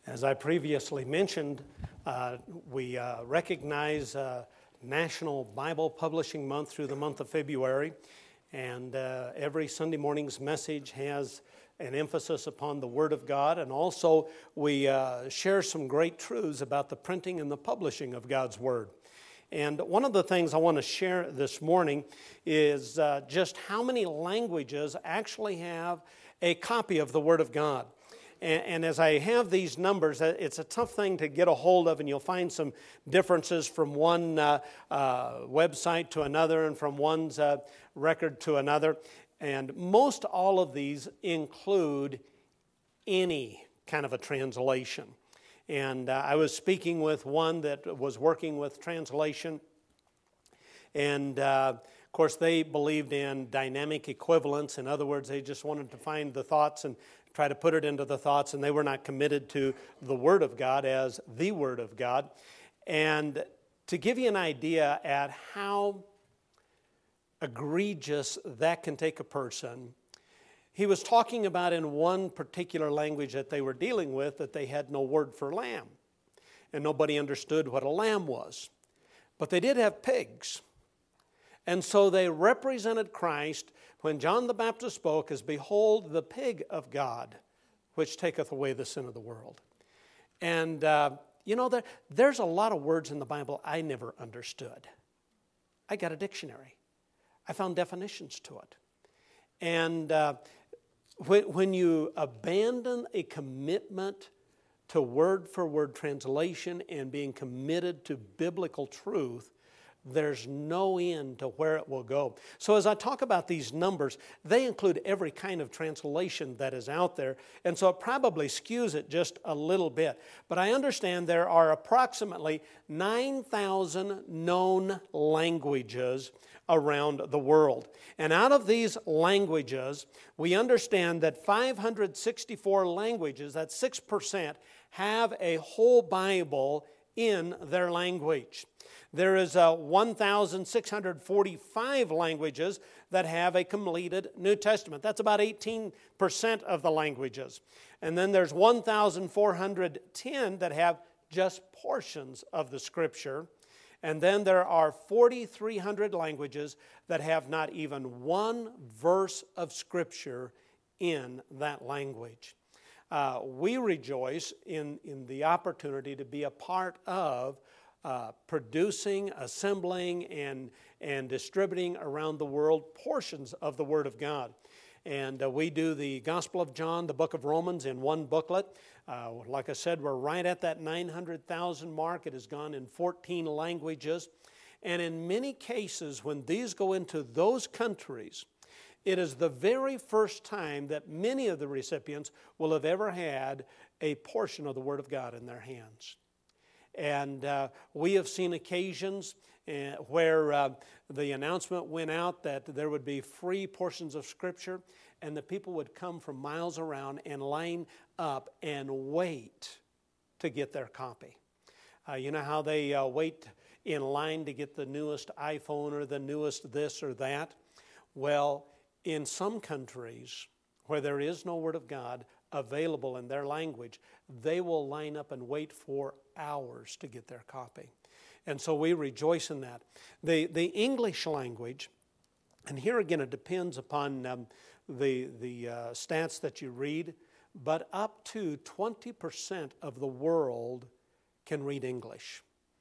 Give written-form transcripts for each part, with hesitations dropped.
As I previously mentioned, we recognize National Bible Publishing Month through the month of February, and every Sunday morning's message has an emphasis upon the Word of God, and also we share some great truths about the printing and the publishing of God's Word. And one of the things I want to share this morning is just how many languages actually have a copy of the Word of God. And as I have these numbers, it's a tough thing to get a hold of, and you'll find some differences from one website to another and from one's record to another. And most all of these include any kind of a translation. And I was speaking with one that was working with translation, and of course they believed in dynamic equivalence. In other words, they just wanted to find the thoughts and try to put it into the thoughts, and they were not committed to the Word of God as the Word of God. And to give you an idea at how egregious that can take a person, he was talking about in one particular language that they were dealing with that they had no word for lamb, and nobody understood what a lamb was. But they did have pigs. And so they represented Christ when John the Baptist spoke as, "Behold, the pig of God, which taketh away the sin of the world." And, there's a lot of words in the Bible I never understood. I got a dictionary. I found definitions to it. And when you abandon a commitment to word-for-word translation and being committed to biblical truth, there's no end to where it will go. So as I talk about these numbers, they include every kind of translation that is out there, and so it probably skews it just a little bit. But I understand there are approximately 9,000 known languages around the world. And out of these languages, we understand that 564 languages, that's 6%, have a whole Bible in their language. There is 1,645 languages that have a completed New Testament. That's about 18% of the languages. And then there's 1,410 that have just portions of the Scripture. And then there are 4,300 languages that have not even one verse of Scripture in that language. We rejoice in the opportunity to be a part of producing, assembling, and distributing around the world portions of the Word of God. And we do the Gospel of John, the book of Romans in one booklet. Like I said, we're right at that 900,000 mark. It has gone in 14 languages. And in many cases, when these go into those countries, it is the very first time that many of the recipients will have ever had a portion of the Word of God in their hands. And we have seen occasions where the announcement went out that there would be free portions of Scripture, and the people would come from miles around and line up and wait to get their copy. You know how they wait in line to get the newest iPhone or the newest this or that? Well, in some countries where there is no Word of God available in their language, they will line up and wait for hours to get their copy. And so we rejoice in that. The English language, and here again it depends upon the stats that you read, but up to 20% of the world can read English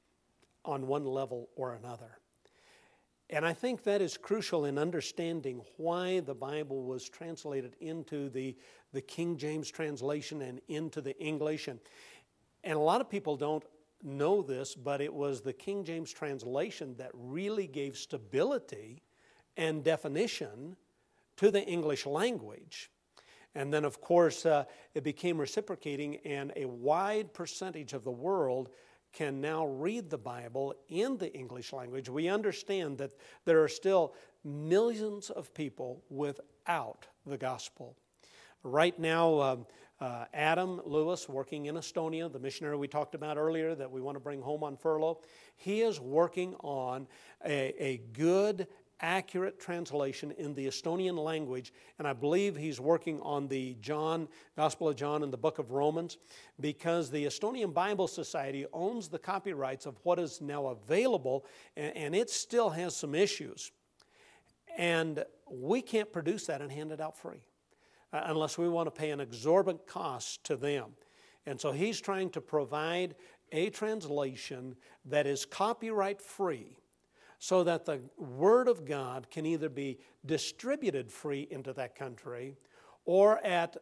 on one level or another. And I think that is crucial in understanding why the Bible was translated into the King James translation and into the English. And a lot of people don't know this, but it was the King James translation that really gave stability and definition to the English language. And then, of course, it became reciprocating, and a wide percentage of the world can now read the Bible in the English language. We understand that there are still millions of people without the gospel. Right now, Adam Lewis, working in Estonia, the missionary we talked about earlier that we want to bring home on furlough, he is working on a good accurate translation in the Estonian language, and I believe he's working on the Gospel of John and the book of Romans, because the Estonian Bible Society owns the copyrights of what is now available, and it still has some issues. And we can't produce that and hand it out free unless we want to pay an exorbitant cost to them. And so he's trying to provide a translation that is copyright free, so that the Word of God can either be distributed free into that country, or at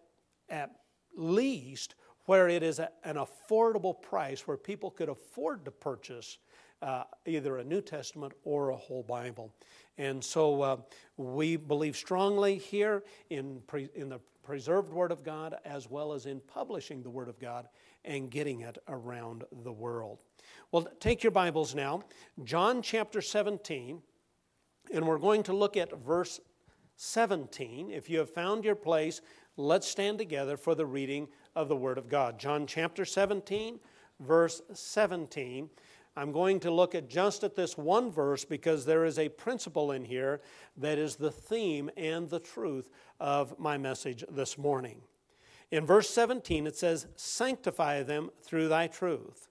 least where it is an affordable price where people could afford to purchase either a New Testament or a whole Bible. And so we believe strongly here in the preserved Word of God, as well as in publishing the Word of God and getting it around the world. Well, take your Bibles now, John chapter 17, and we're going to look at verse 17. If you have found your place, let's stand together for the reading of the Word of God. John chapter 17, verse 17. I'm going to look at this one verse because there is a principle in here that is the theme and the truth of my message this morning. In verse 17 it says, "Sanctify them through thy truth.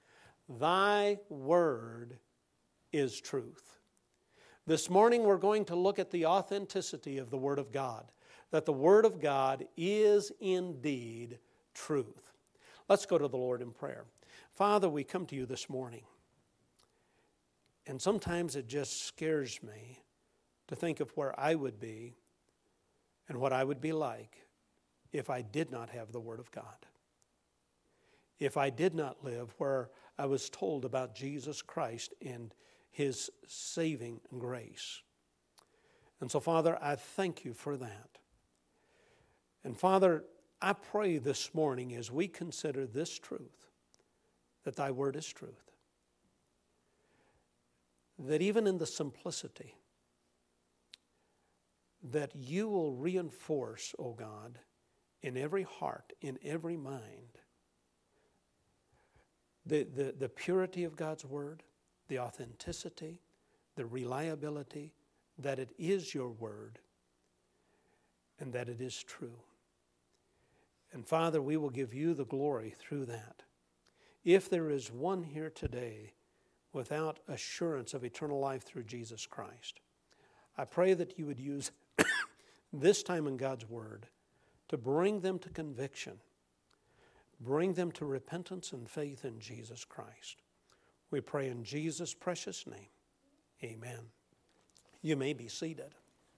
Thy word is truth." This morning we're going to look at the authenticity of the Word of God, that the Word of God is indeed truth. Let's go to the Lord in prayer. Father, we come to you this morning, and sometimes it just scares me to think of where I would be and what I would be like if I did not have the Word of God. If I did not live where I was told about Jesus Christ and His saving grace. And so, Father, I thank you for that. And Father, I pray this morning as we consider this truth, that thy word is truth. That even in the simplicity, that you will reinforce, O God, in every heart, in every mind, the purity of God's word, the authenticity, the reliability, that it is your word, and that it is true. And Father, we will give you the glory through that. If there is one here today without assurance of eternal life through Jesus Christ, I pray that you would use this time in God's word to bring them to conviction, bring them to repentance and faith in Jesus Christ. We pray in Jesus' precious name. Amen. You may be seated.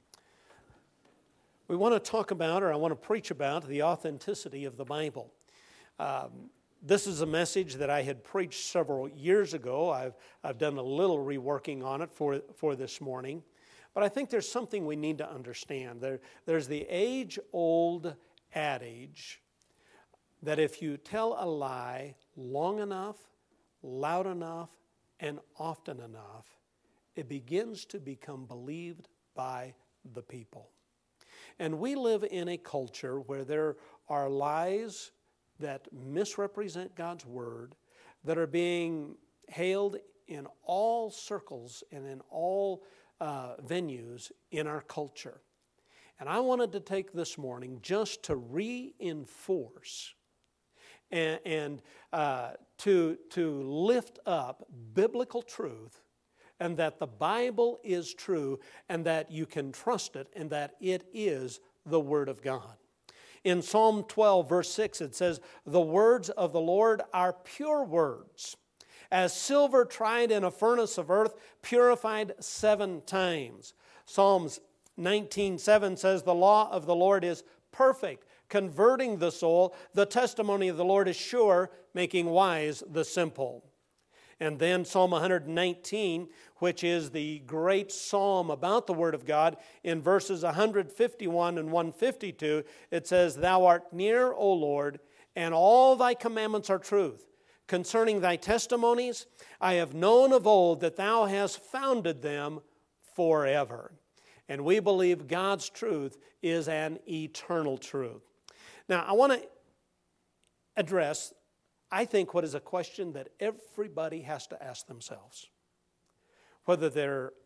We want to talk about, or I want to preach about, the authenticity of the Bible. This is a message that I had preached several years ago. I've done a little reworking on it for this morning. But I think there's something we need to understand. There's the age-old adage that if you tell a lie long enough, loud enough, and often enough, it begins to become believed by the people. And we live in a culture where there are lies that misrepresent God's word, that are being hailed in all circles and in all venues in our culture. And I wanted to take this morning just to reinforce and to lift up biblical truth, and that the Bible is true, and that you can trust it, and that it is the Word of God. In Psalm 12, verse 6, it says, "The words of the Lord are pure words, as silver tried in a furnace of earth, purified 7 times." Psalms 19:7 says, "The law of the Lord is perfect, converting the soul. The testimony of the Lord is sure, making wise the simple." And then Psalm 119, which is the great psalm about the Word of God, in verses 151 and 152, it says, "Thou art near, O Lord, and all thy commandments are truth. Concerning thy testimonies, I have known of old that thou hast founded them forever." And we believe God's truth is an eternal truth. Now, I want to address, I think, what is a question that everybody has to ask themselves, whether they're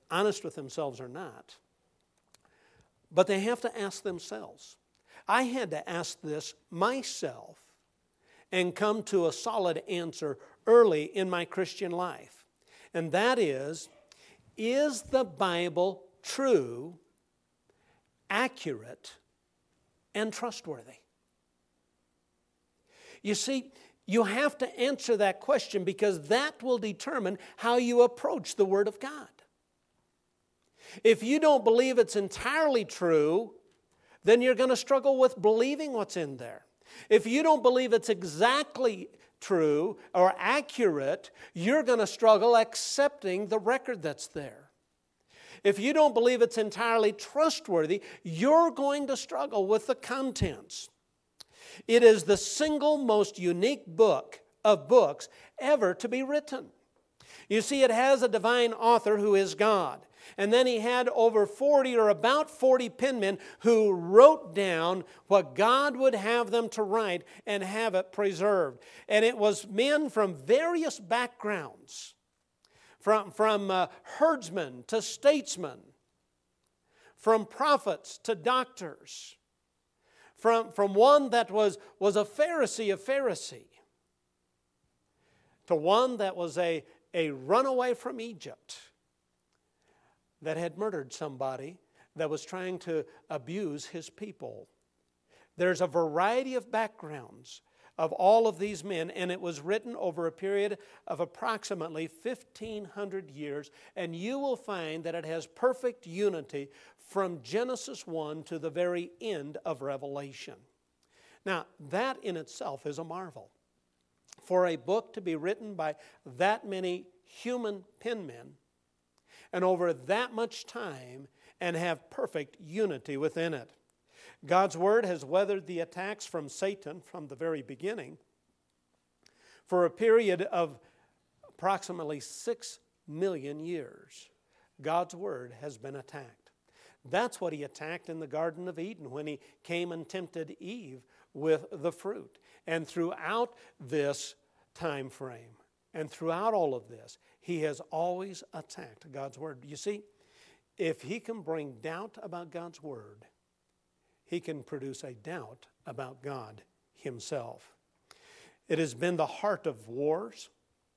honest with themselves or not, but they have to ask themselves. I had to ask this myself and come to a solid answer early in my Christian life. And that is the Bible true, accurate, and trustworthy? You see, you have to answer that question because that will determine how you approach the Word of God. If you don't believe it's entirely true, then you're going to struggle with believing what's in there. If you don't believe it's exactly true or accurate, you're going to struggle accepting the record that's there. If you don't believe it's entirely trustworthy, you're going to struggle with the contents. It is the single most unique book of books ever to be written. You see, it has a divine author who is God. And then he had over 40 or about 40 penmen who wrote down what God would have them to write and have it preserved. And it was men from various backgrounds, from herdsmen to statesmen, from prophets to doctors, from one that was a Pharisee of Pharisee to one that was a runaway from Egypt that had murdered somebody that was trying to abuse his people. There's a variety of backgrounds of all of these men, and it was written over a period of approximately 1,500 years, and you will find that it has perfect unity from Genesis 1 to the very end of Revelation. Now, that in itself is a marvel. For a book to be written by that many human penmen and over that much time and have perfect unity within it. God's Word has weathered the attacks from Satan from the very beginning. For a period of approximately 6 million years, God's Word has been attacked. That's what he attacked in the Garden of Eden when he came and tempted Eve with the fruit. And throughout this time frame, and throughout all of this, he has always attacked God's Word. You see, if he can bring doubt about God's Word, he can produce a doubt about God himself. It has been the heart of wars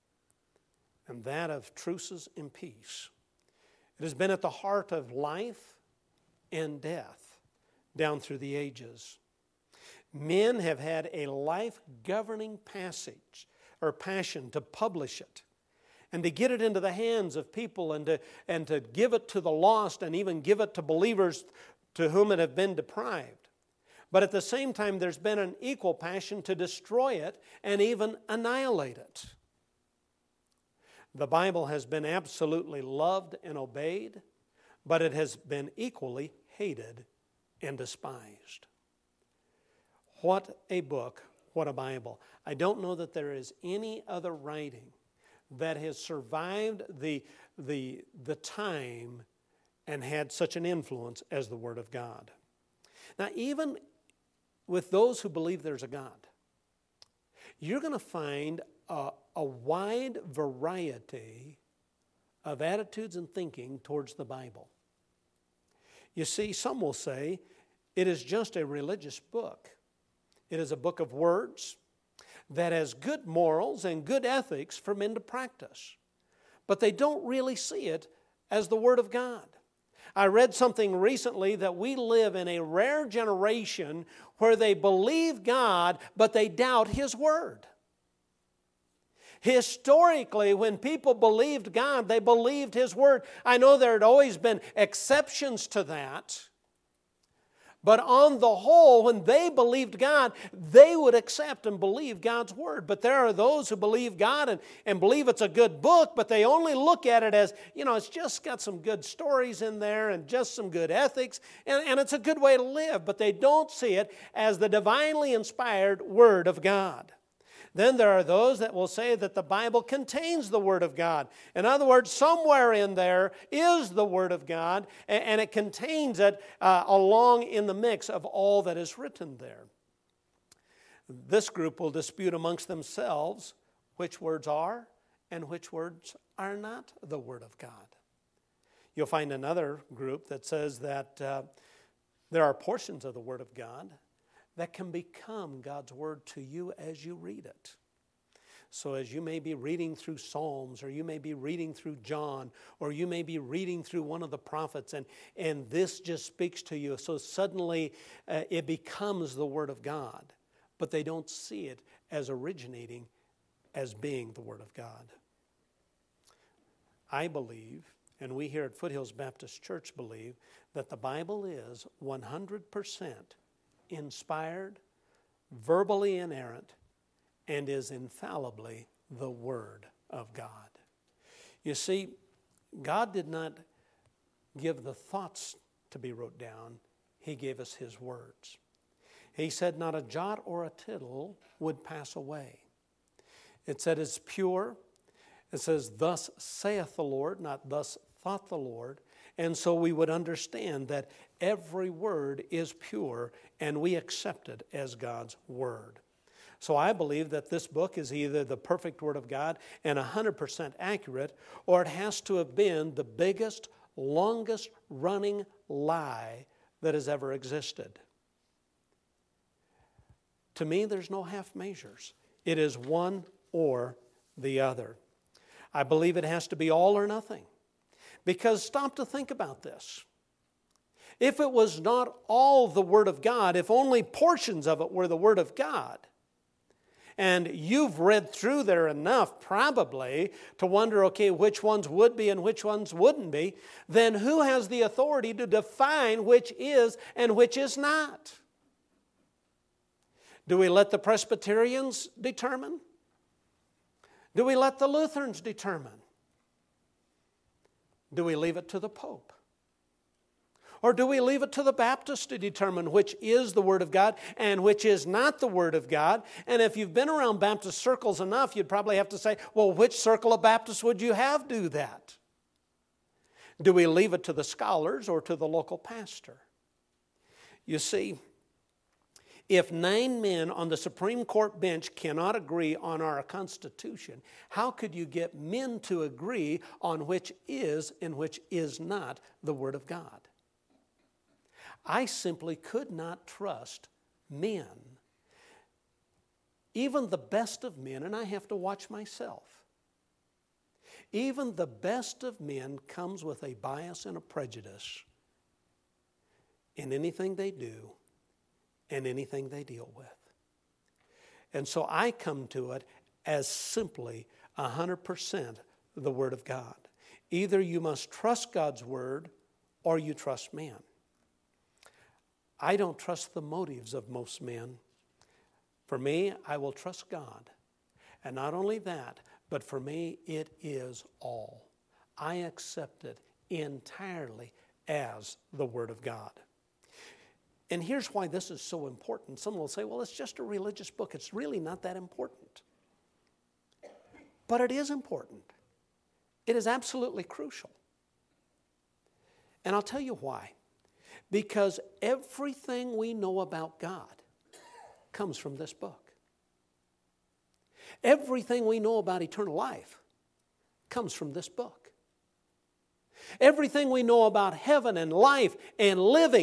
and that of truces and peace. It has been at the heart of life and death down through the ages. Men have had a life-governing passage or passion to publish it and to get it into the hands of people and to give it to the lost and even give it to believers to whom it have been deprived. But at the same time, there's been an equal passion to destroy it and even annihilate it. The Bible has been absolutely loved and obeyed, but it has been equally hated and despised. What a book, what a Bible. I don't know that there is any other writing that has survived the time and had such an influence as the Word of God. Now, even with those who believe there's a God, you're going to find a wide variety of attitudes and thinking towards the Bible. You see, some will say it is just a religious book. It is a book of words that has good morals and good ethics for men to practice. But they don't really see it as the Word of God. I read something recently that we live in a rare generation where they believe God, but they doubt His Word. Historically, when people believed God, they believed His Word. I know there had always been exceptions to that. But on the whole, when they believed God, they would accept and believe God's Word. But there are those who believe God and believe it's a good book, but they only look at it as, it's just got some good stories in there and just some good ethics, and it's a good way to live. But they don't see it as the divinely inspired Word of God. Then there are those that will say that the Bible contains the Word of God. In other words, somewhere in there is the Word of God, and it contains it along in the mix of all that is written there. This group will dispute amongst themselves which words are and which words are not the Word of God. You'll find another group that says that there are portions of the Word of God that can become God's Word to you as you read it. So as you may be reading through Psalms, or you may be reading through John, or you may be reading through one of the prophets, and this just speaks to you. So suddenly it becomes the Word of God, but they don't see it as originating as being the Word of God. I believe, and we here at Foothills Baptist Church believe, that the Bible is 100% inspired, verbally inerrant, and is infallibly the Word of God. You see, God did not give the thoughts to be wrote down. He gave us His words. He said not a jot or a tittle would pass away. It said it's pure. It says, thus saith the Lord, not thus thought the Lord. And so we would understand that every word is pure, and we accept it as God's Word. So I believe that this book is either the perfect Word of God and 100% accurate, or it has to have been the biggest, longest running lie that has ever existed. To me, there's no half measures. It is one or the other. I believe it has to be all or nothing. Because stop to think about this. If it was not all the Word of God, if only portions of it were the Word of God, and you've read through there enough probably to wonder, okay, which ones would be and which ones wouldn't be, then who has the authority to define which is and which is not? Do we let the Presbyterians determine? Do we let the Lutherans determine? Do we leave it to the Pope? Or do we leave it to the Baptists to determine which is the Word of God and which is not the Word of God? And if you've been around Baptist circles enough, you'd probably have to say, well, which circle of Baptists would you have do that? Do we leave it to the scholars or to the local pastor? You see, if 9 men on the Supreme Court bench cannot agree on our Constitution, how could you get men to agree on which is and which is not the Word of God? I simply could not trust men, even the best of men, and I have to watch myself. Even the best of men comes with a bias and a prejudice in anything they do and anything they deal with. And so I come to it as simply 100% the Word of God. Either you must trust God's Word or you trust man. I don't trust the motives of most men. For me, I will trust God. And not only that, but for me, it is all. I accept it entirely as the Word of God. And here's why this is so important. Some will say, well, it's just a religious book. It's really not that important. But it is important. It is absolutely crucial. And I'll tell you why. Because everything we know about God comes from this book. Everything we know about eternal life comes from this book. Everything we know about heaven and life and living,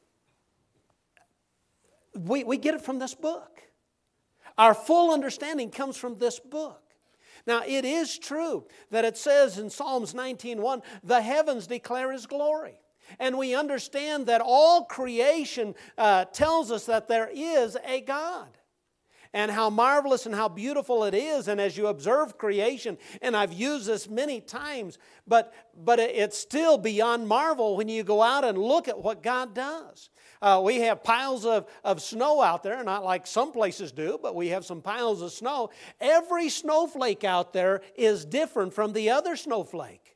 we get it from this book. Our full understanding comes from this book. Now, it is true that it says in Psalms 19:1, the heavens declare His glory. And we understand that all creation tells us that there is a God. And how marvelous and how beautiful it is. And as you observe creation, and I've used this many times, but it's still beyond marvel when you go out and look at what God does. We have piles of snow out there, not like some places do, but we have some piles of snow. Every snowflake out there is different from the other snowflake.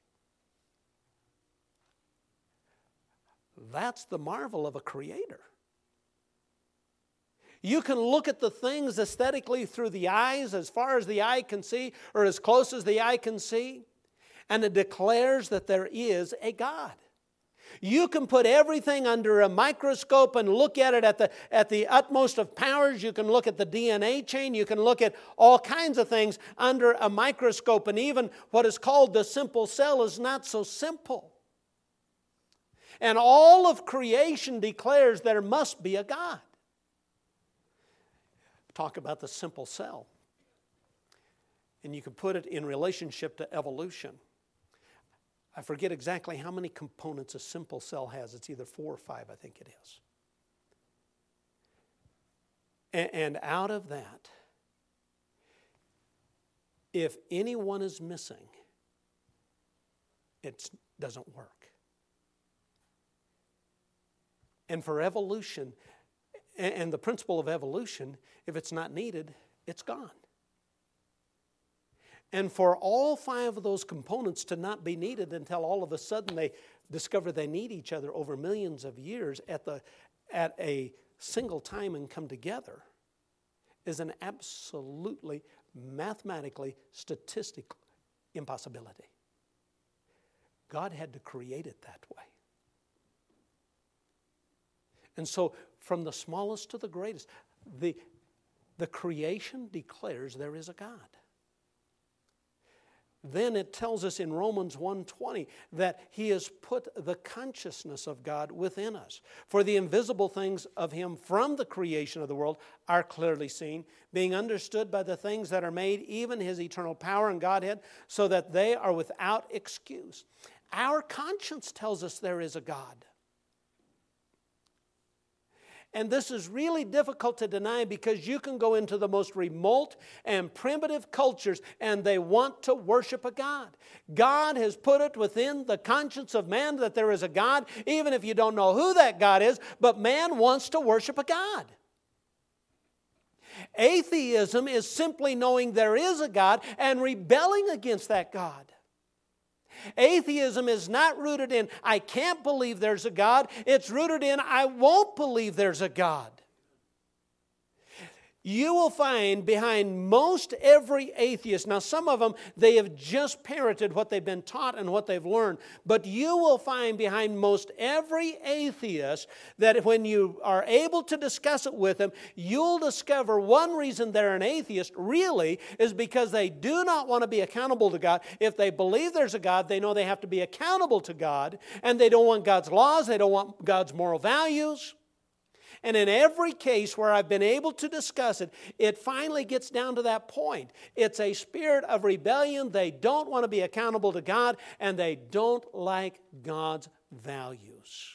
That's the marvel of a creator. You can look at the things aesthetically through the eyes as far as the eye can see or as close as the eye can see, and it declares that there is a God. You can put everything under a microscope and look at it at the utmost of powers. You can look at the DNA chain. You can look at all kinds of things under a microscope, and even what is called the simple cell is not so simple. And all of creation declares there must be a God. Talk about the simple cell. And you can put it in relationship to evolution. I forget exactly how many components a simple cell has. It's either 4 or 5, I think it is. And out of that, if anyone is missing, it doesn't work. And for evolution, and the principle of evolution, if it's not needed, it's gone. And for all 5 of those components to not be needed until all of a sudden they discover they need each other over millions of years at a single time and come together is an absolutely mathematically statistical impossibility. God had to create it that way. And so from the smallest to the greatest, the creation declares there is a God. Then it tells us in Romans 1:20 that He has put the consciousness of God within us. For the invisible things of Him from the creation of the world are clearly seen, being understood by the things that are made, even His eternal power and Godhead, so that they are without excuse. Our conscience tells us there is a God. And this is really difficult to deny because you can go into the most remote and primitive cultures and they want to worship a God. God has put it within the conscience of man that there is a God, even if you don't know who that God is, but man wants to worship a God. Atheism is simply knowing there is a God and rebelling against that God. Atheism is not rooted in, I can't believe there's a God. It's rooted in, I won't believe there's a God. You will find behind most every atheist, now some of them, they have just parroted what they've been taught and what they've learned, but you will find behind most every atheist that when you are able to discuss it with them, you'll discover one reason they're an atheist really is because they do not want to be accountable to God. If they believe there's a God, they know they have to be accountable to God, and they don't want God's laws, they don't want God's moral values. And in every case where I've been able to discuss it, it finally gets down to that point. It's a spirit of rebellion. They don't want to be accountable to God, and they don't like God's values.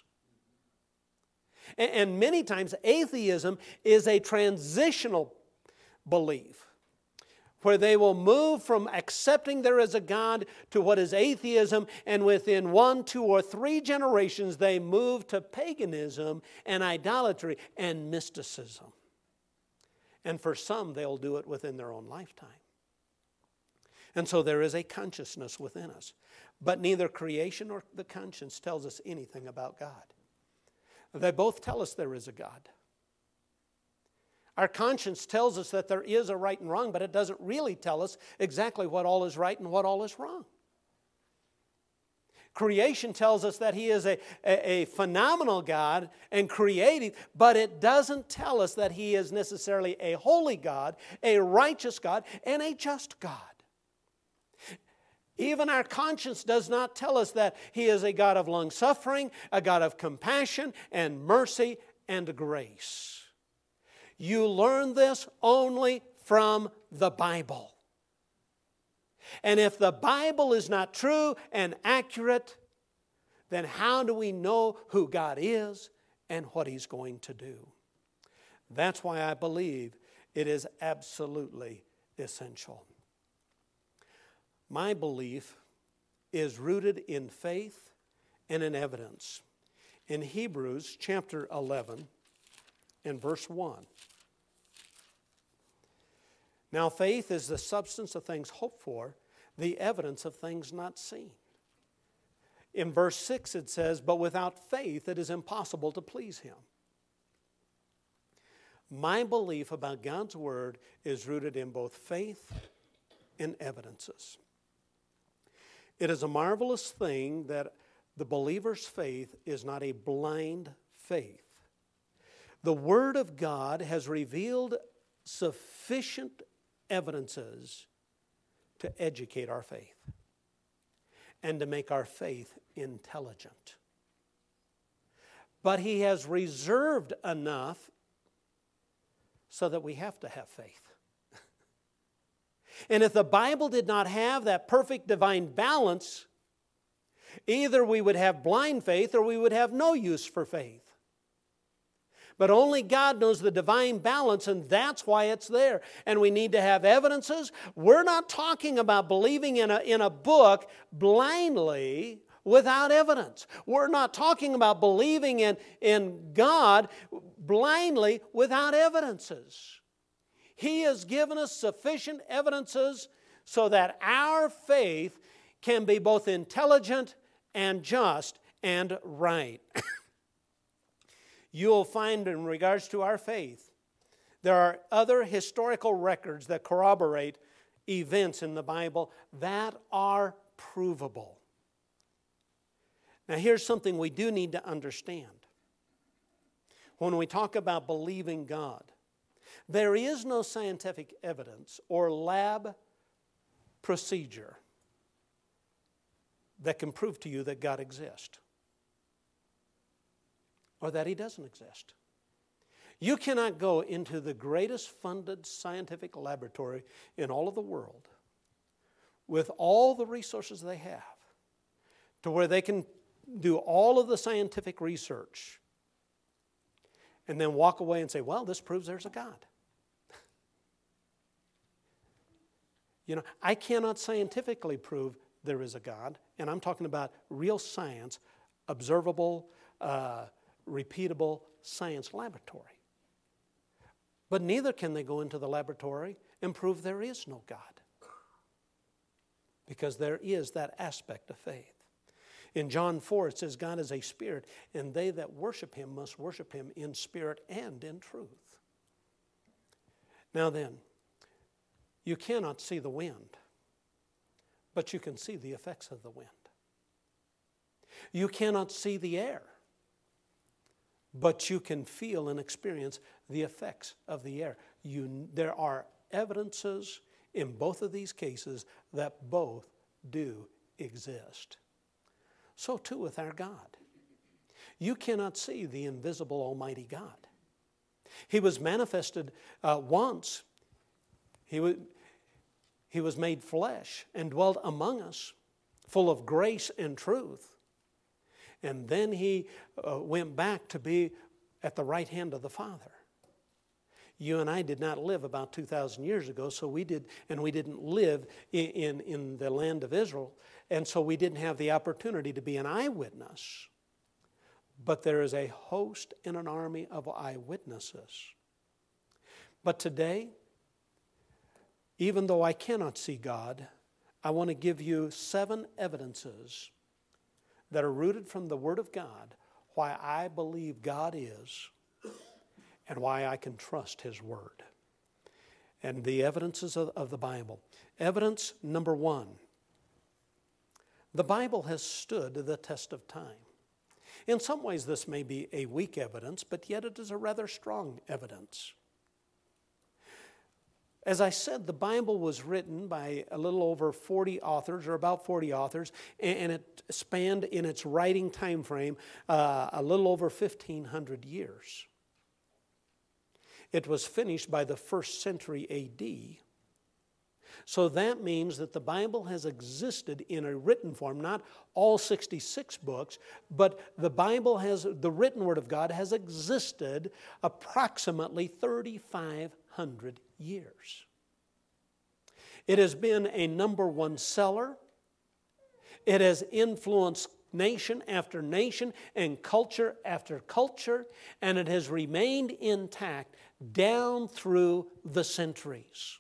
And many times atheism is a transitional belief, where they will move from accepting there is a God to what is atheism, and within 1, 2, or 3 generations they move to paganism and idolatry and mysticism. And for some, they'll do it within their own lifetime. And so there is a consciousness within us. But neither creation nor the conscience tells us anything about God. They both tell us there is a God. Our conscience tells us that there is a right and wrong, but it doesn't really tell us exactly what all is right and what all is wrong. Creation tells us that He is a phenomenal God and creative, but it doesn't tell us that He is necessarily a holy God, a righteous God, and a just God. Even our conscience does not tell us that He is a God of long-suffering, a God of compassion and mercy and grace. You learn this only from the Bible. And if the Bible is not true and accurate, then how do we know who God is and what He's going to do? That's why I believe it is absolutely essential. My belief is rooted in faith and in evidence. In Hebrews chapter 11 and verse 1. Now faith is the substance of things hoped for, the evidence of things not seen. In verse 6 it says, but without faith it is impossible to please Him. My belief about God's Word is rooted in both faith and evidences. It is a marvelous thing that the believer's faith is not a blind faith. The Word of God has revealed sufficient evidences to educate our faith and to make our faith intelligent. but He has reserved enough so that we have to have faith. And if the Bible did not have that perfect divine balance, either we would have blind faith or we would have no use for faith. But only God knows the divine balance, and that's why it's there. And we need to have evidences. We're not talking about believing in a book blindly without evidence. We're not talking about believing in God blindly without evidences. He has given us sufficient evidences so that our faith can be both intelligent and just and right. You'll find in regards to our faith, there are other historical records that corroborate events in the Bible that are provable. Now here's something we do need to understand. When we talk about believing God, there is no scientific evidence or lab procedure that can prove to you that God exists or that He doesn't exist. You cannot go into the greatest funded scientific laboratory in all of the world with all the resources they have to where they can do all of the scientific research and then walk away and say, well, this proves there's a God. You know, I cannot scientifically prove there is a God, and I'm talking about real science, observable, repeatable science laboratory. But neither can they go into the laboratory and prove there is no God, because there is that aspect of faith. In John 4, it says, God is a spirit, and they that worship Him must worship Him in spirit and in truth. Now then, you cannot see the wind, but you can see the effects of the wind. You cannot see the air, but you can feel and experience the effects of the air. There are evidences in both of these cases that both do exist. So too with our God. You cannot see the invisible Almighty God. He was manifested once. He was made flesh and dwelt among us, full of grace and truth. And then He went back to be at the right hand of the Father. You and I did not live about 2,000 years ago, so we didn't live in the land of Israel, and so we didn't have the opportunity to be an eyewitness. But there is a host and an army of eyewitnesses. But today, even though I cannot see God, I want to give you 7 evidences that are rooted from the Word of God why I believe God is and why I can trust His Word. And the evidences of the Bible. Evidence number 1. The Bible has stood the test of time. In some ways this may be a weak evidence, but yet it is a rather strong evidence. As I said, the Bible was written by a little over 40 authors, or about 40 authors, and it spanned in its writing time frame a little over 1,500 years. It was finished by the 1st century A.D., so that means that the Bible has existed in a written form, not all 66 books, but the written Word of God has existed approximately 3,500 years. It has been a number 1 seller. It has influenced nation after nation and culture after culture, and it has remained intact down through the centuries.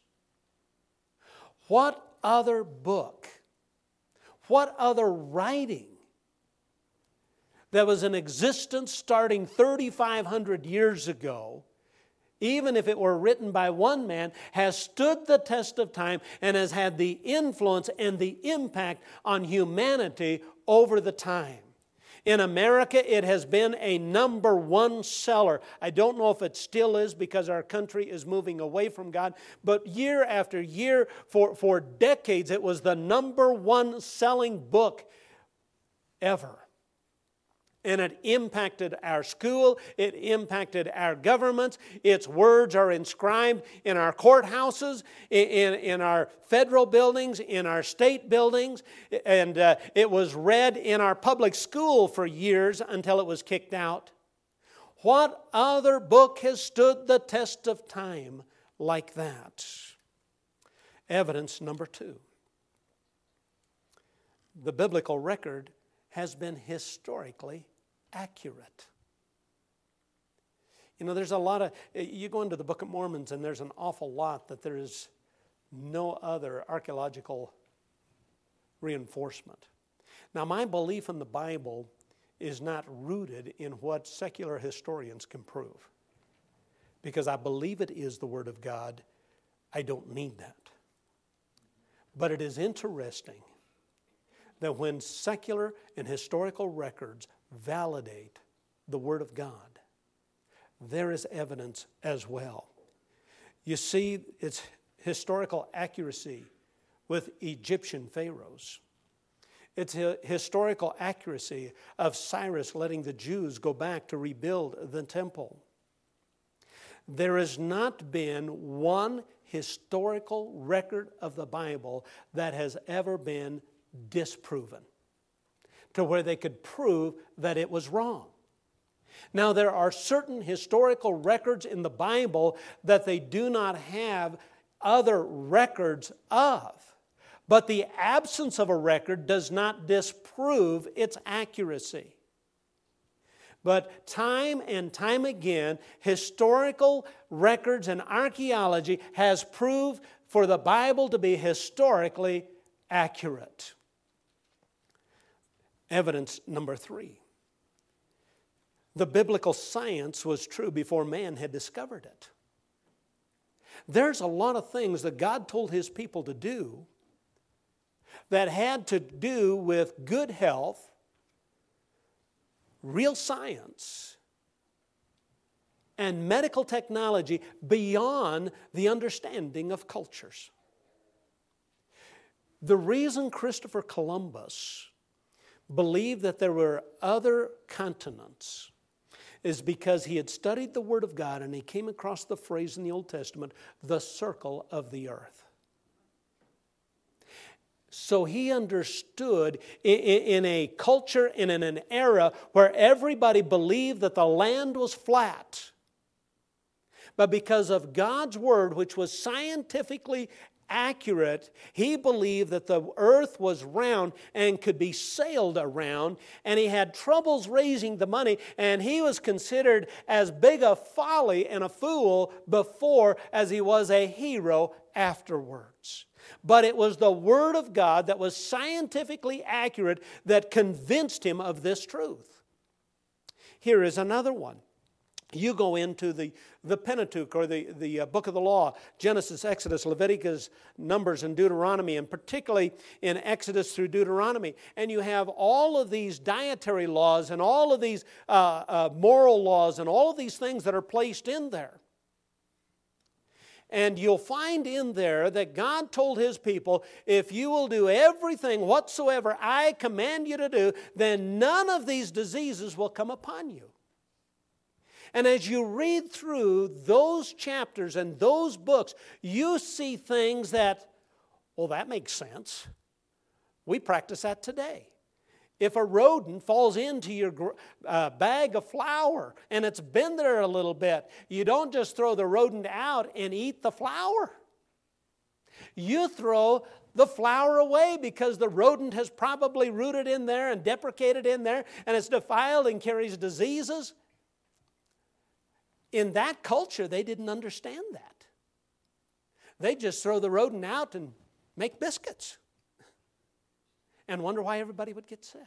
What other book, what other writing that was in existence starting 3,500 years ago, even if it were written by one man, has stood the test of time and has had the influence and the impact on humanity over the time? In America, it has been a number 1 seller. I don't know if it still is because our country is moving away from God, but year after year, for decades, it was the number 1 selling book ever. And it impacted our school. It impacted our governments. Its words are inscribed in our courthouses, in our federal buildings, in our state buildings. And it was read in our public school for years until it was kicked out. What other book has stood the test of time like that? Evidence number 2. The biblical record has been historically accurate. You know, there's a lot of, you go into the Book of Mormon and there's an awful lot that there is no other archaeological reinforcement. Now, my belief in the Bible is not rooted in what secular historians can prove, because I believe it is the Word of God. I don't need that. But it is interesting that when secular and historical records validate the Word of God, there is evidence as well. You see, it's historical accuracy with Egyptian pharaohs. It's a historical accuracy of Cyrus letting the Jews go back to rebuild the temple. There has not been one historical record of the Bible that has ever been disproven to where they could prove that it was wrong. Now, there are certain historical records in the Bible that they do not have other records of, but the absence of a record does not disprove its accuracy. But time and time again, historical records and archaeology has proved for the Bible to be historically accurate. Evidence number 3. The biblical science was true before man had discovered it. There's a lot of things that God told His people to do that had to do with good health, real science, and medical technology beyond the understanding of cultures. The reason Christopher Columbus believed that there were other continents is because he had studied the Word of God and he came across the phrase in the Old Testament, the circle of the earth. So he understood in a culture and in an era where everybody believed that the land was flat. But because of God's Word, which was scientifically accurate, he believed that the earth was round and could be sailed around, and he had troubles raising the money, and he was considered as big a folly and a fool before as he was a hero afterwards. But it was the Word of God that was scientifically accurate that convinced him of this truth. Here is another one. You go into the Pentateuch, or the book of the law, Genesis, Exodus, Leviticus, Numbers, and Deuteronomy, and particularly in Exodus through Deuteronomy. And you have all of these dietary laws and all of these moral laws and all of these things that are placed in there. And you'll find in there that God told His people, if you will do everything whatsoever I command you to do, then none of these diseases will come upon you. And as you read through those chapters and those books, you see things that, well, that makes sense. We practice that today. If a rodent falls into your bag of flour and it's been there a little bit, you don't just throw the rodent out and eat the flour. You throw the flour away because the rodent has probably rooted in there and deprecated in there, and it's defiled and carries diseases. In that culture, they didn't understand that. They just throw the rodent out and make biscuits and wonder why everybody would get sick.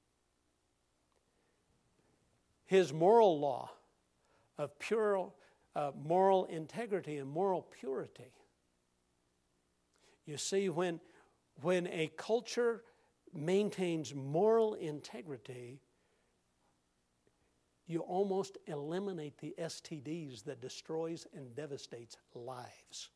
His moral law of pure moral integrity and moral purity. You see, when a culture maintains moral integrity, you almost eliminate the STDs that destroys and devastates lives.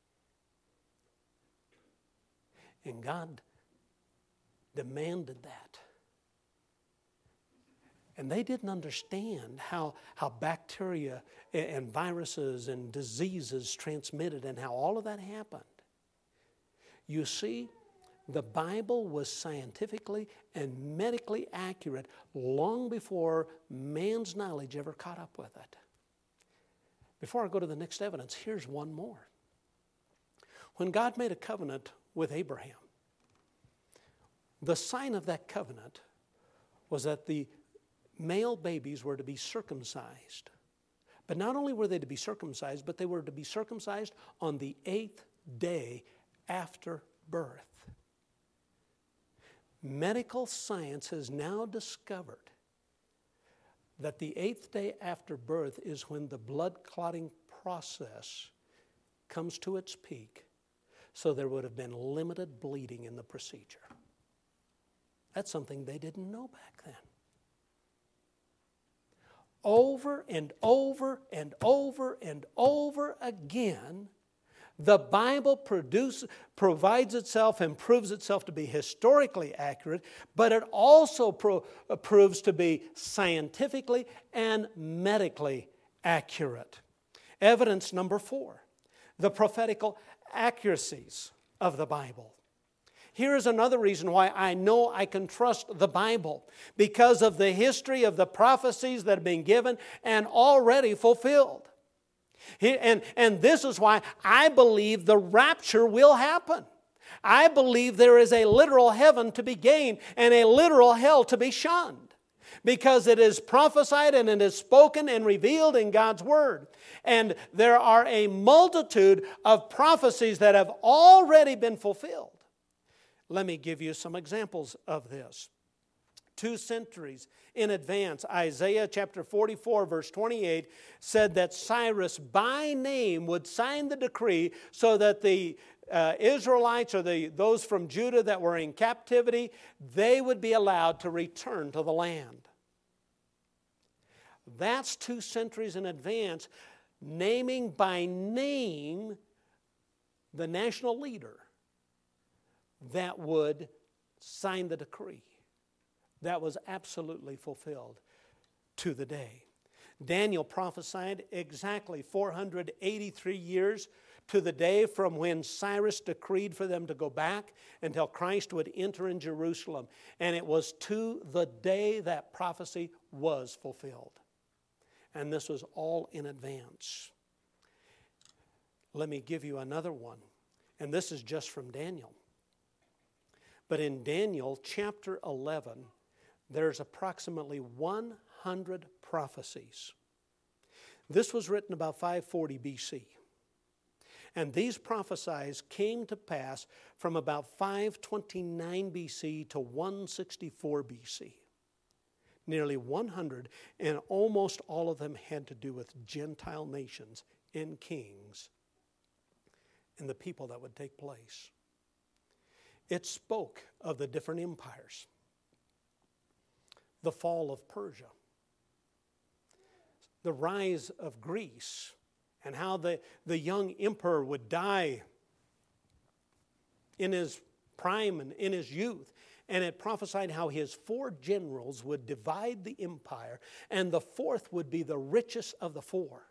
And God demanded that. And they didn't understand how bacteria and viruses and diseases transmitted and how all of that happened. You see, the Bible was scientifically and medically accurate long before man's knowledge ever caught up with it. Before I go to the next evidence, here's one more. When God made a covenant with Abraham, the sign of that covenant was that the male babies were to be circumcised. But not only were they to be circumcised, but they were to be circumcised on the 8th day after birth. Medical science has now discovered that the 8th day after birth is when the blood clotting process comes to its peak, so there would have been limited bleeding in the procedure. That's something they didn't know back then. Over and over and over and over again, the Bible provides itself and proves itself to be historically accurate, but it also proves to be scientifically and medically accurate. Evidence number 4, the prophetical accuracies of the Bible. Here is another reason why I know I can trust the Bible, because of the history of the prophecies that have been given and already fulfilled. And this is why I believe the rapture will happen. I believe there is a literal heaven to be gained and a literal hell to be shunned, because it is prophesied and it is spoken and revealed in God's Word. And there are a multitude of prophecies that have already been fulfilled. Let me give you some examples of this. 2 centuries in advance, Isaiah chapter 44, verse 28, said that Cyrus by name would sign the decree so that the Israelites or those from Judah that were in captivity, they would be allowed to return to the land. That's 2 centuries in advance, naming by name the national leader that would sign the decree. That was absolutely fulfilled to the day. Daniel prophesied exactly 483 years to the day from when Cyrus decreed for them to go back until Christ would enter in Jerusalem. And it was to the day that prophecy was fulfilled. And this was all in advance. Let me give you another one. And this is just from Daniel. But in Daniel chapter 11, there's approximately 100 prophecies. This was written about 540 BC. And these prophecies came to pass from about 529 BC to 164 BC. Nearly 100, and almost all of them had to do with Gentile nations and kings and the people that would take place. It spoke of the different empires, the fall of Persia, the rise of Greece, and how the young emperor would die in his prime and in his youth. And it prophesied how his 4 generals would divide the empire, and the 4th would be the richest of the 4.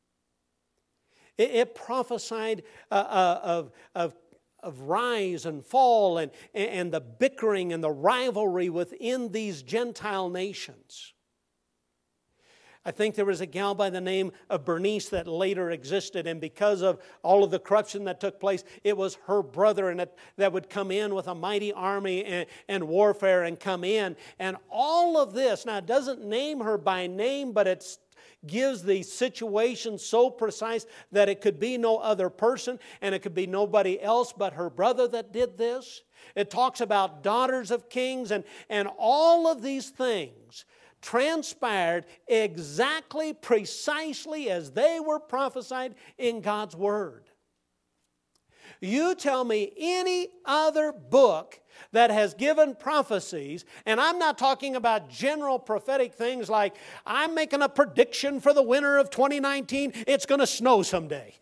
It prophesied of rise and fall and the bickering and the rivalry within these Gentile nations. I think there was a gal by the name of Bernice that later existed, and because of all of the corruption that took place, it was her brother that would come in with a mighty army and warfare and come in. And all of this, now it doesn't name her by name, but it gives the situation so precise that it could be no other person and it could be nobody else but her brother that did this. It talks about daughters of kings, and all of these things transpired exactly, precisely as they were prophesied in God's Word. You tell me any other book that has given prophecies, and I'm not talking about general prophetic things like, I'm making a prediction for the winter of 2019, it's going to snow someday.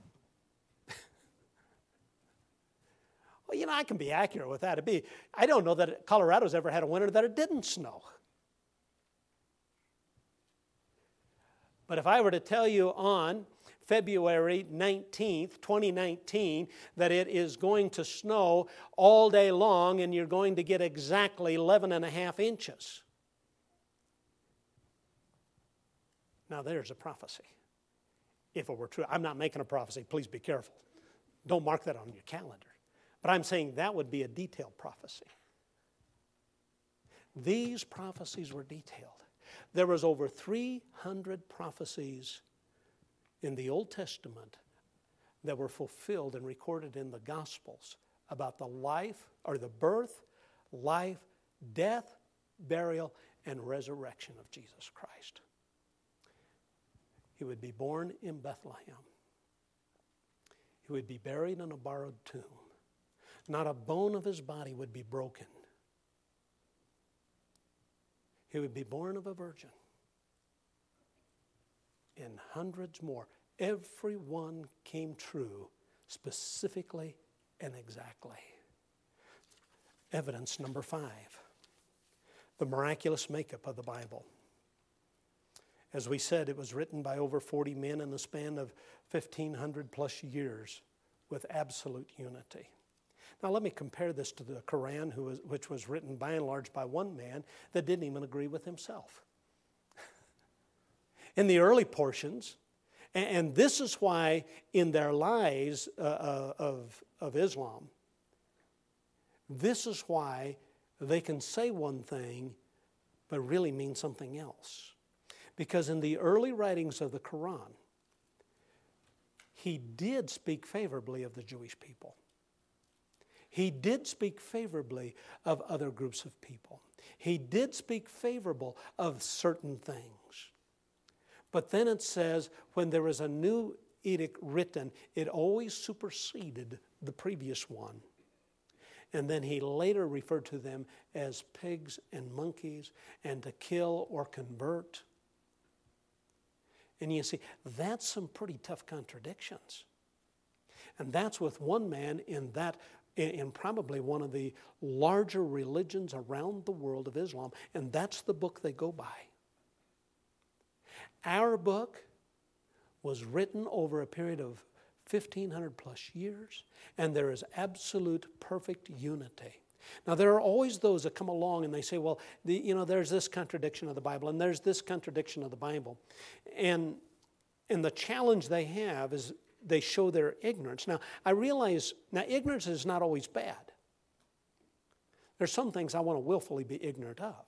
Well, I can be accurate with that. I don't know that Colorado's ever had a winter that it didn't snow. But if I were to tell you on February 19th, 2019, that it is going to snow all day long and you're going to get exactly 11 and a half inches. Now there's a prophecy. If it were true, I'm not making a prophecy, please be careful. Don't mark that on your calendar. But I'm saying that would be a detailed prophecy. These prophecies were detailed. There was over 300 prophecies in the Old Testament that were fulfilled and recorded in the Gospels about the life, or the birth, life, death, burial, and resurrection of Jesus Christ. He would be born in Bethlehem. He would be buried in a borrowed tomb. Not a bone of his body would be broken. He would be born of a virgin. And hundreds more. Every one came true specifically and exactly. Evidence number 5. The miraculous makeup of the Bible. As we said, it was written by over 40 men in the span of 1,500 plus years with absolute unity. Now let me compare this to the Quran, which was written by and large by one man that didn't even agree with himself. In the early portions, and this is why in their lies of Islam, this is why they can say one thing but really mean something else. Because in the early writings of the Quran, he did speak favorably of the Jewish people. He did speak favorably of other groups of people. He did speak favorable of certain things. But then it says, when there was a new edict written, it always superseded the previous one. And then he later referred to them as pigs and monkeys, and to kill or convert. And you see, that's some pretty tough contradictions. And that's with one man in probably one of the larger religions around the world of Islam, and that's the book they go by. Our book was written over a period of 1,500 plus years, and there is absolute perfect unity. Now, there are always those that come along and they say, well, there's this contradiction of the Bible, and there's this contradiction of the Bible. And the challenge they have is they show their ignorance. Now, I realize, ignorance is not always bad. There's some things I want to willfully be ignorant of.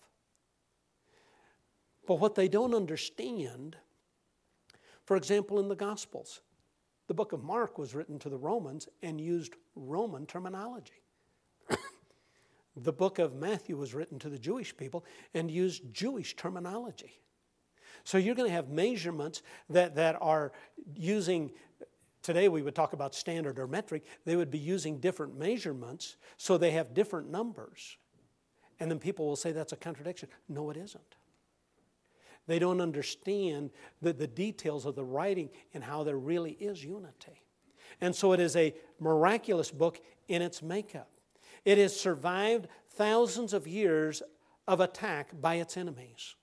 But what they don't understand, for example, in the Gospels, the book of Mark was written to the Romans and used Roman terminology. The book of Matthew was written to the Jewish people and used Jewish terminology. So you're going to have measurements that are using, today we would talk about standard or metric, they would be using different measurements, so they have different numbers. And then people will say that's a contradiction. No, it isn't. They don't understand the details of the writing and how there really is unity. And so it is a miraculous book in its makeup. It has survived thousands of years of attack by its enemies.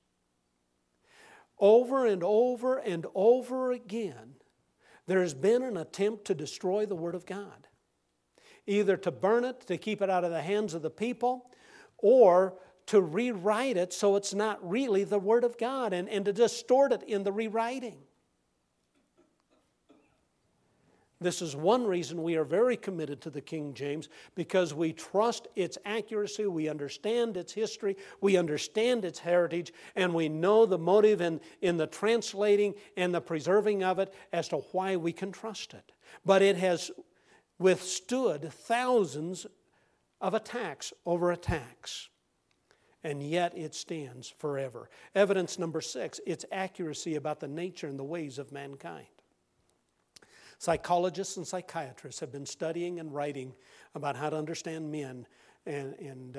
Over and over and over again, there has been an attempt to destroy the Word of God. Either to burn it, to keep it out of the hands of the people, or to rewrite it so it's not really the Word of God, and to distort it in the rewriting. This is one reason we are very committed to the King James, because we trust its accuracy, we understand its history, we understand its heritage, and we know the motive in the translating and the preserving of it as to why we can trust it. But it has withstood thousands of attacks over attacks, and yet it stands forever. Evidence number 6, its accuracy about the nature and the ways of mankind. Psychologists and psychiatrists have been studying and writing about how to understand men and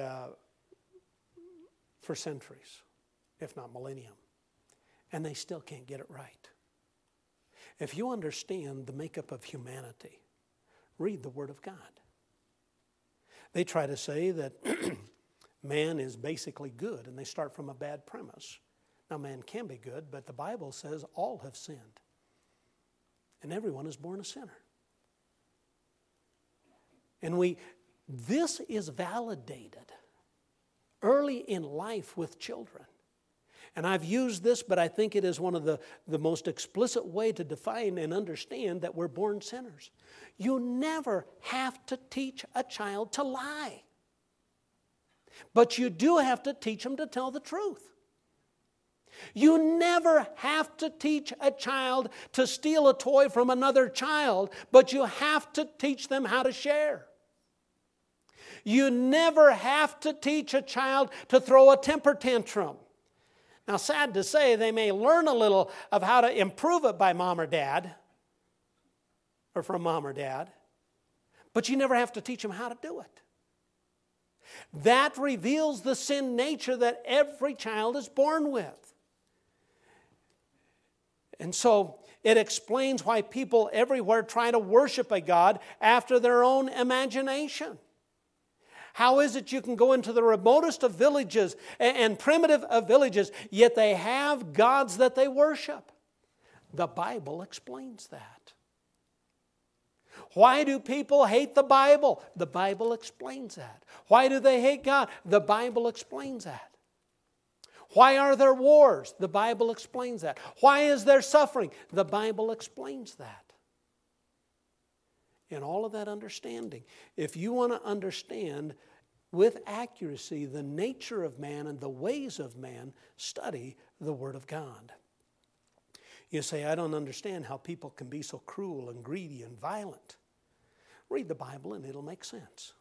for centuries, if not millennium. And they still can't get it right. If you understand the makeup of humanity, read the Word of God. They try to say that man is basically good, and they start from a bad premise. Now, man can be good, but the Bible says all have sinned. And everyone is born a sinner. And this is validated early in life with children. And I've used this, but I think it is one of the most explicit way to define and understand that we're born sinners. You never have to teach a child to lie. But you do have to teach them to tell the truth. You never have to teach a child to steal a toy from another child, but you have to teach them how to share. You never have to teach a child to throw a temper tantrum. Now, sad to say, they may learn a little of how to improve it by mom or dad, or from mom or dad, but you never have to teach them how to do it. That reveals the sin nature that every child is born with. And so it explains why people everywhere try to worship a God after their own imagination. How is it you can go into the remotest of villages and primitive of villages, yet they have gods that they worship? The Bible explains that. Why do people hate the Bible? The Bible explains that. Why do they hate God? The Bible explains that. Why are there wars? The Bible explains that. Why is there suffering? The Bible explains that. In all of that understanding, if you want to understand with accuracy the nature of man and the ways of man, study the Word of God. You say, I don't understand how people can be so cruel and greedy and violent. Read the Bible and it'll make sense.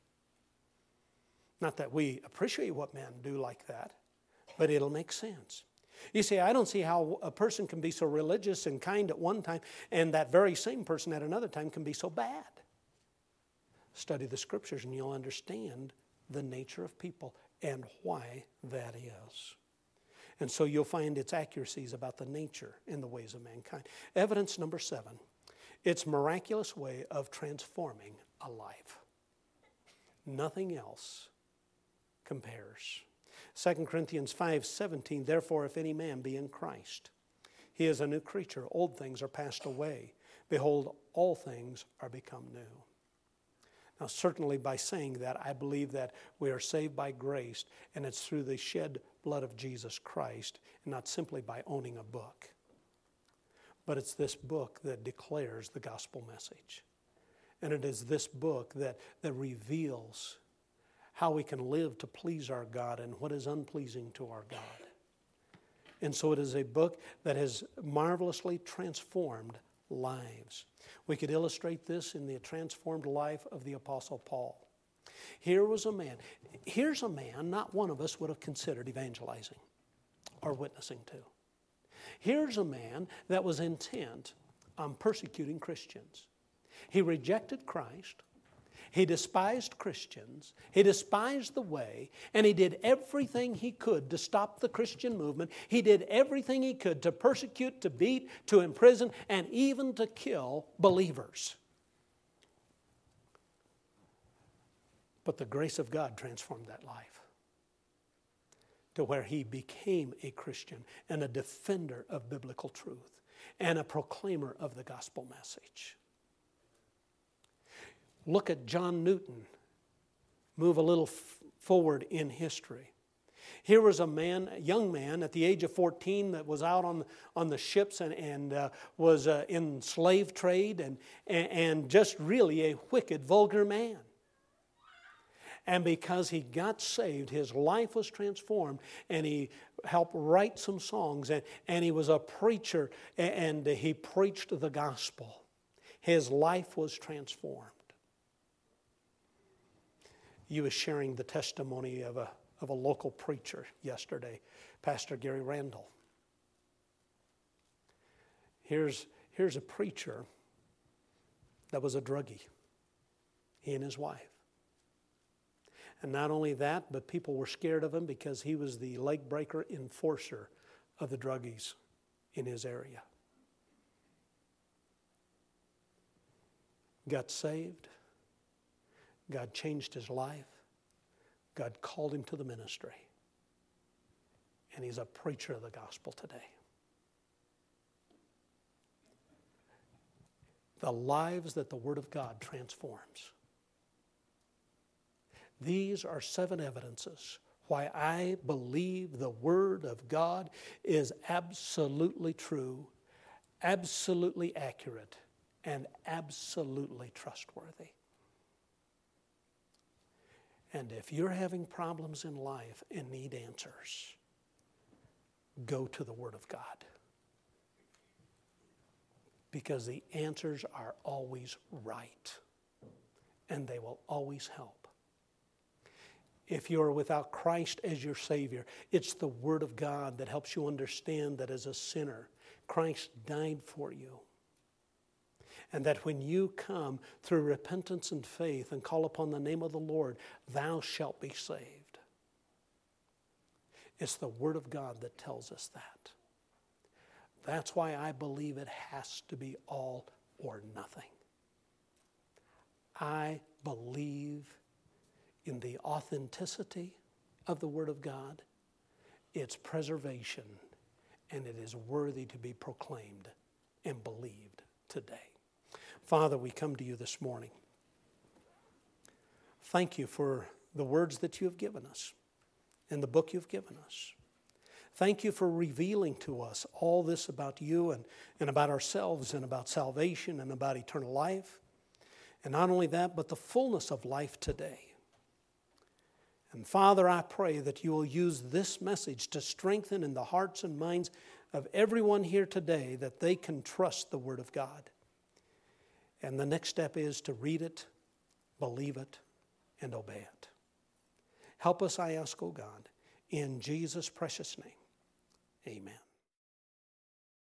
Not that we appreciate what men do like that, but it'll make sense. You say, I don't see how a person can be so religious and kind at one time, and that very same person at another time can be so bad. Study the Scriptures and you'll understand the nature of people and why that is. And so you'll find its accuracies about the nature and the ways of mankind. Evidence number 7, its miraculous way of transforming a life. Nothing else compares. 2 Corinthians 5:17, therefore if any man be in Christ, he is a new creature. Old things are passed away. Behold, all things are become new. Now certainly by saying that, I believe that we are saved by grace, and it's through the shed blood of Jesus Christ, and not simply by owning a book. But it's this book that declares the gospel message. And it is this book that reveals how we can live to please our God and what is unpleasing to our God. And so it is a book that has marvelously transformed lives. We could illustrate this in the transformed life of the Apostle Paul. Here's a man not one of us would have considered evangelizing or witnessing to. Here's a man that was intent on persecuting Christians. He rejected Christ. He despised Christians. He despised the way, and he did everything he could to stop the Christian movement. He did everything he could to persecute, to beat, to imprison, and even to kill believers. But the grace of God transformed that life to where he became a Christian and a defender of biblical truth and a proclaimer of the gospel message. Look at John Newton. Move a little forward in history. Here was a young man at the age of 14 that was out on the ships and was in slave trade and just really a wicked, vulgar man. And because he got saved, his life was transformed, and he helped write some songs, and he was a preacher, and he preached the gospel. His life was transformed. You was sharing the testimony of a local preacher yesterday, Pastor Gary Randall. Here's a preacher that was a druggie, he and his wife. And not only that, but people were scared of him because he was the leg breaker enforcer of the druggies in his area. Got saved. God changed his life. God called him to the ministry. and he's a preacher of the gospel today. The lives that the Word of God transforms. These are 7 evidences why I believe the Word of God is absolutely true, absolutely accurate, and absolutely trustworthy. And if you're having problems in life and need answers, go to the Word of God. Because the answers are always right, and they will always help. If you're without Christ as your Savior, it's the Word of God that helps you understand that as a sinner, Christ died for you. And that when you come through repentance and faith and call upon the name of the Lord, thou shalt be saved. It's the Word of God that tells us that. That's why I believe it has to be all or nothing. I believe in the authenticity of the Word of God, its preservation, and it is worthy to be proclaimed and believed today. Father, we come to you this morning. Thank you for the words that you have given us and the book you've given us. Thank you for revealing to us all this about you and about ourselves and about salvation and about eternal life. And not only that, but the fullness of life today. And Father, I pray that you will use this message to strengthen in the hearts and minds of everyone here today that they can trust the Word of God. And the next step is to read it, believe it, and obey it. Help us, I ask, O God, in Jesus' precious name. Amen.